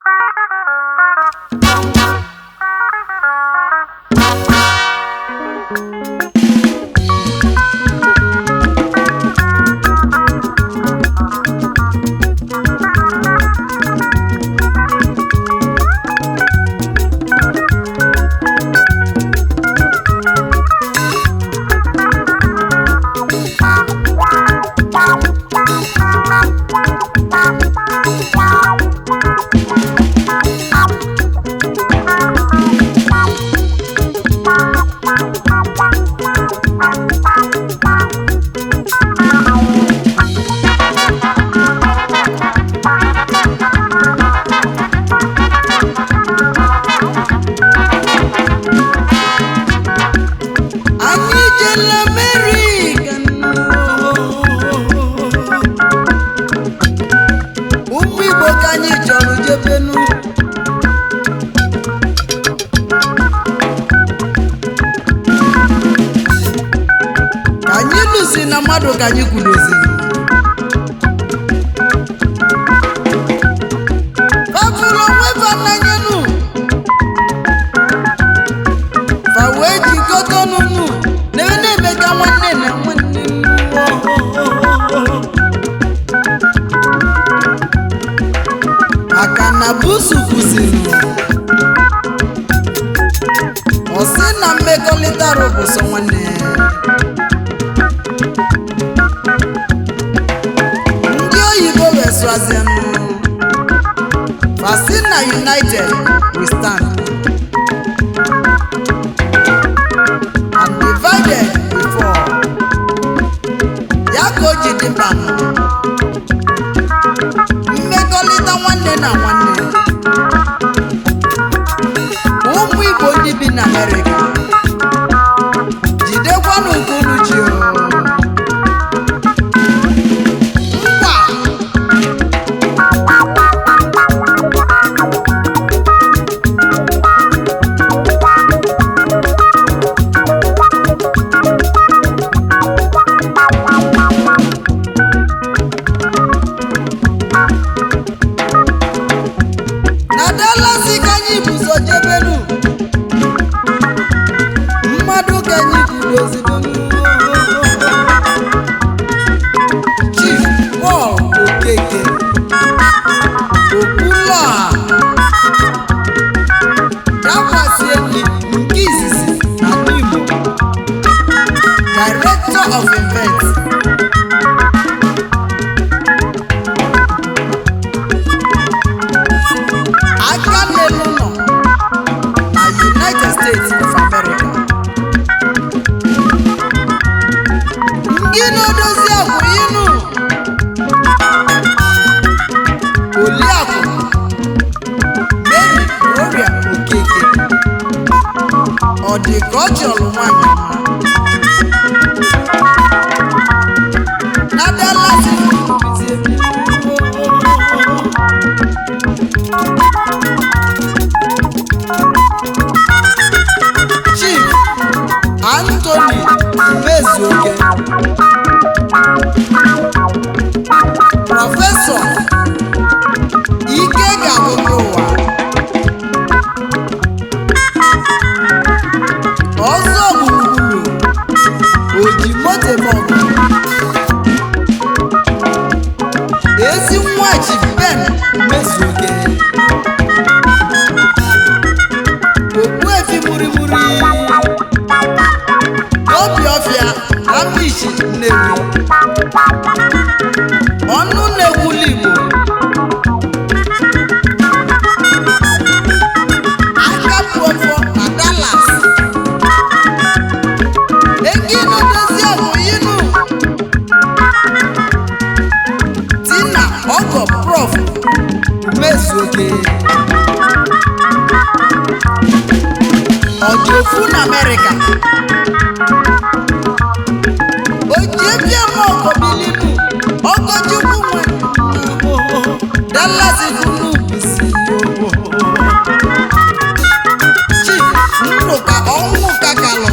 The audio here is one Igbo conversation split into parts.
Anyị kwudozi ọbụrụ onwe n'anyenu fa wee jikọta ọnụnụ na-emega nwanne na nwanne maka na busu kwụsịrị ọ sị na mmekọrịta rụbụsọ nwanne Fasina United we stand and divided before Yako Jidimban mmekọrịta nwanne na nwanne ụmụ Igbo ndị bi na America jidekwanụ nke unu ji Ojofu na America Ojebia moko bilibu Ogojuku mwe Dallas ikunu bisi Chief Nruka Onwuka Kalo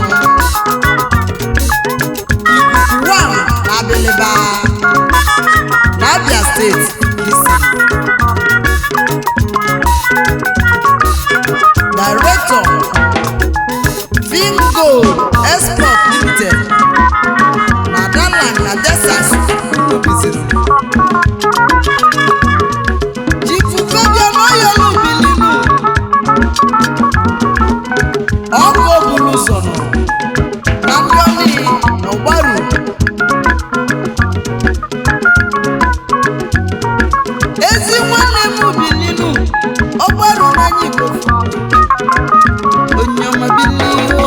Ikuwan Abiliba Abia State Director Fingo Export Limited na Dallas na Texas obiziri Chifu Fabian Oyelu Bilinu ọkụ obulu sọnụ na ndọni na ụgbaru ezi nwanne m Bilinu ọgbaru n'anya Igbo onye ọma Bilinu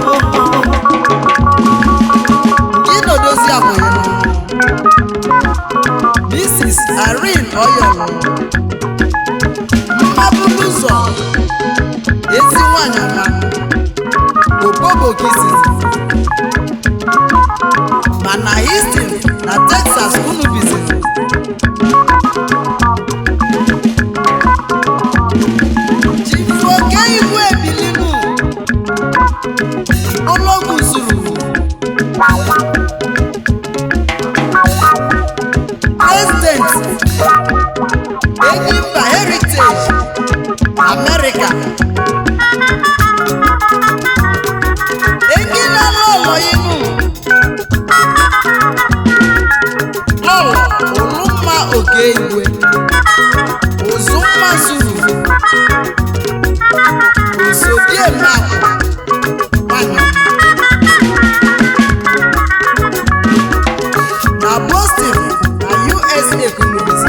Inodozi Akwụghị Mrs. Irene Oyelu mmabulu ụzọ ezi nwanyị ọma Obobo Kisses mana Houston na Texas unu biziri Chifu Oke Igwe Bilinu Ologu Zuru President Enyimba Heritage America Egila lọlọ inu lọlọ Olumma Oke Igwe Ozumma Zuru Osodiemaku nwanyị na Boston na USA Community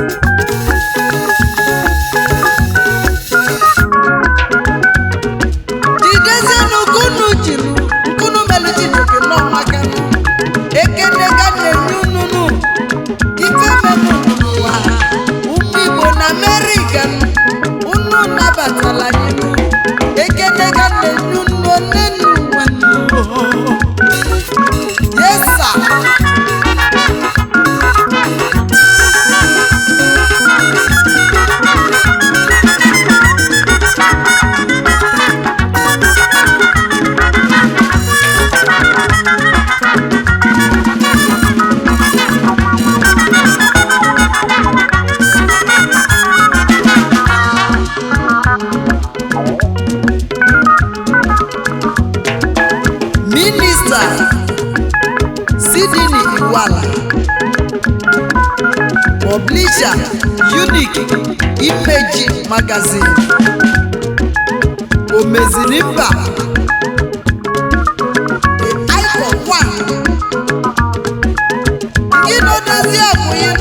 Jidezenu nkunu jinu nkunu melujinu ke n'ọmaka ekene ga na-enye ununu ife menu n'ụwa ụmụ Igbo na America unu nabatala n'ihu ekene ga na-enye unu onenu yes sir Minister Sidney Iwala Publisher Unique Image Magazine Omezinimba The Icon One Inodozi Akwụghị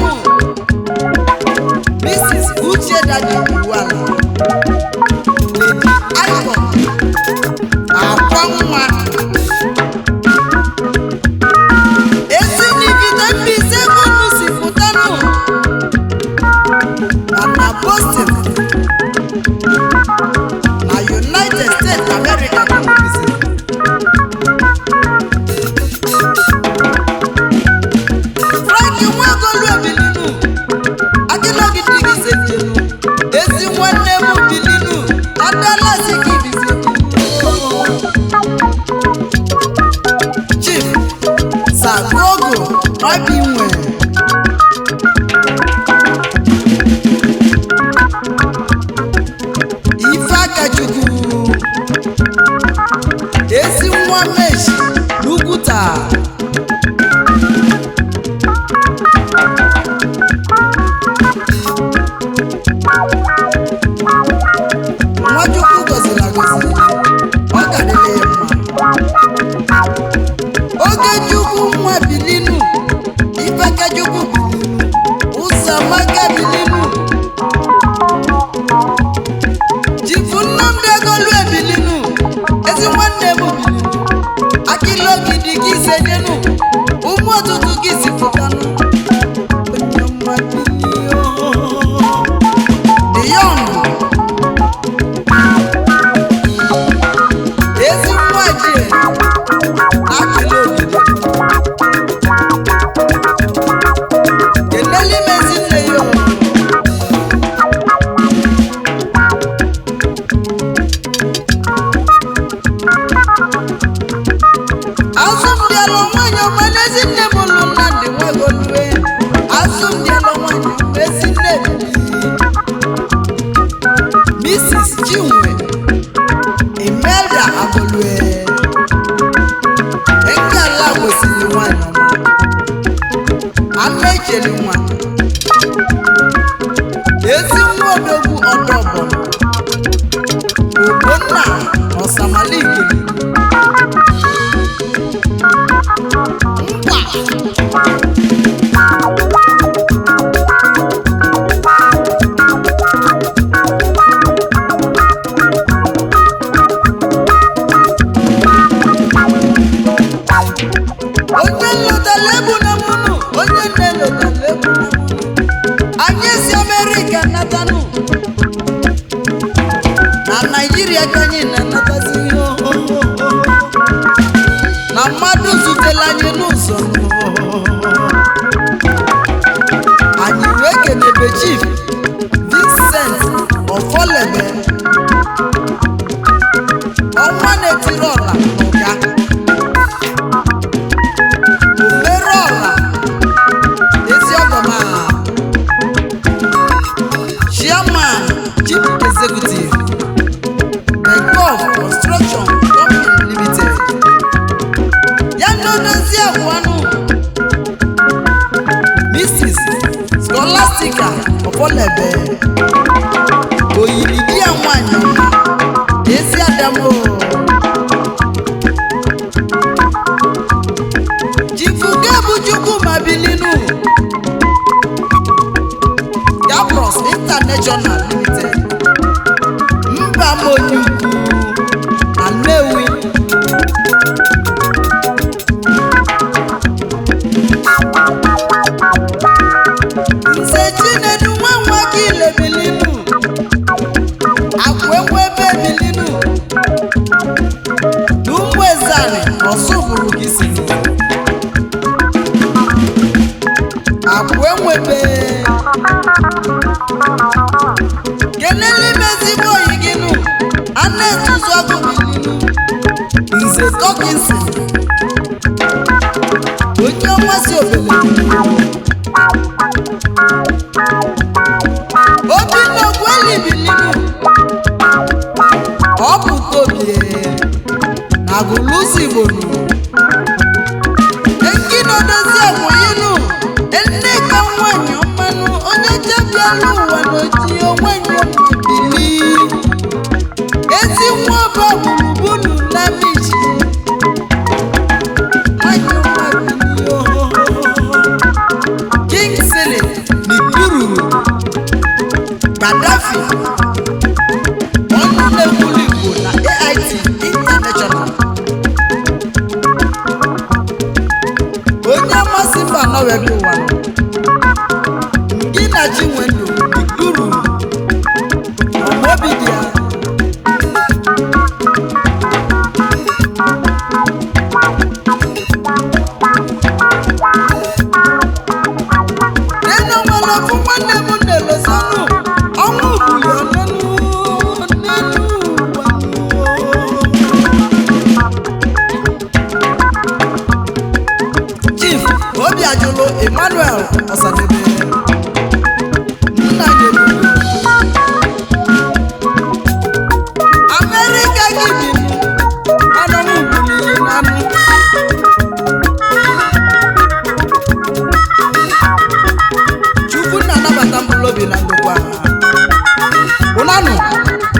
Mrs. Uche Dadi Iwala Lady Icon Akwa nwa Boston na United States America Frank Nwagolu Bilinu Akilogidigi Sejenu ezi nwanne m Bilinu na Dallas Kibisi Chief Sagogo Obinwe Ifeakachukwu ezi nwa meshi n'Uguta Nwachukwu gọziri agọzi ọ ga-adịrị ya mma Ogechukwu nwa Bilinu Ifeakachukwu Bilinu Ụzọamaka Bilinu Chifu Nnamdi Agolu Bilinu ezi nwanne m Bilinu Akilogidigi Sejenu ụmụ ọtụtụ gị si pụtanụ onye ọma Bilinu The Young ezi nwa Jie Akilogidi Keneli Mezinne yo Azụmdialụ nwanyị ọma n'ezi nne m lụ Nnamdi Nwagolu Mrs. Chinwe Imelda Agolue Ekala kwesịrị nwanyị ọma Amecheli nwa ezi nwa odogwu ọdọbọ Ogbonna Ọsamalike Nigeria kanyi na natazi na mmadụ zutela anyị n'ụzọ anyị wee kenebe Chief Vincent Ofolebe ọnwa na-etiri ọla n'ụga omere ọla ezi ọgọma Chairman Chief Executive Construction Company Limited Yandonozi Akwanu Mrs. Scholastica Ofolebe Oyinidi Anwanyi Ezi Adamo Jifuge Bujuku Mabilinu Gabros International Limited Mba Monyuku Nnewi Nze Chinedu nwa kile bilinu Akwewebe bilinu Numwezane Osuburu Kisinu Akwewebe Keneli mezibo yiginu Anetuzo agubilinu Nze Tokinsi onye ọnwasi obele obi n'ogweli bilinu ọ bụ tobie na gụlụzi bonu ekinodozi akwụyinu enne ka nwanyị ọmanụ onye jebiala ụwa n'oji onwenye bili ezi nwa ọba gburugburu na michi Kingsley Mikuru Gaddafi ọnụ na-ekwuli Igbo na AIT International onye amasị mba nọwebe ụwa gị na Chinwendu Mikuru ọmọbidia Chief Obiajulu Emmanuel Osadebe nna nyelu America gidi anọmụ buliye n'anụ Chukwu na-anabata mkpụrụ obi na ndokwa Unanu